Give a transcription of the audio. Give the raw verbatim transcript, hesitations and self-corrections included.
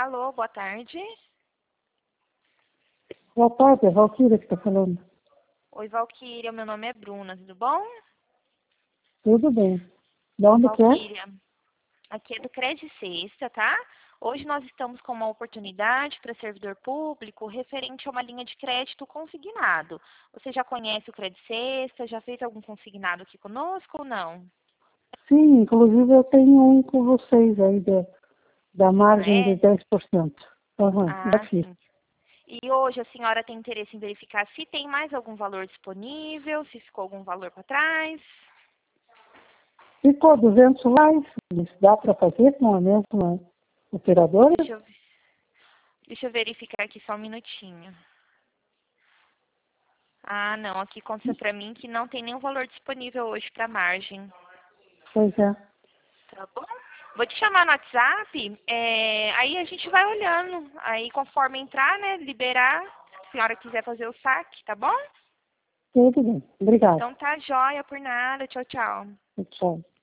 Alô, boa tarde. Boa tarde, é a Valquíria que está falando. Oi, Valquíria, meu nome é Bruna, tudo bom? Tudo bem. De onde que é? Valquíria, aqui é do Cred Sexta, tá? Hoje nós estamos com uma oportunidade para servidor público referente a uma linha de crédito consignado. Você já conhece o Cred Sexta? Já fez algum consignado aqui conosco ou não? Sim, inclusive eu tenho um com vocês aí da, da Ah, margem de é? dez por cento. Aham, já Ah, fiz. sim. E hoje a senhora tem interesse em verificar se tem mais algum valor disponível, se ficou algum valor para trás? Ficou duzentos reais. Isso dá para fazer com a mesma operadora? Deixa eu, deixa eu verificar aqui só um minutinho. Ah, não, aqui consta para mim que não tem nenhum valor disponível hoje para margem. Pois é. Tá bom? Vou te chamar no WhatsApp, é, aí a gente vai olhando. Aí conforme entrar, né, liberar, se a senhora quiser fazer o saque, tá bom? Tudo bem. Obrigada. Então tá jóia por nada. Tchau, tchau. Tchau.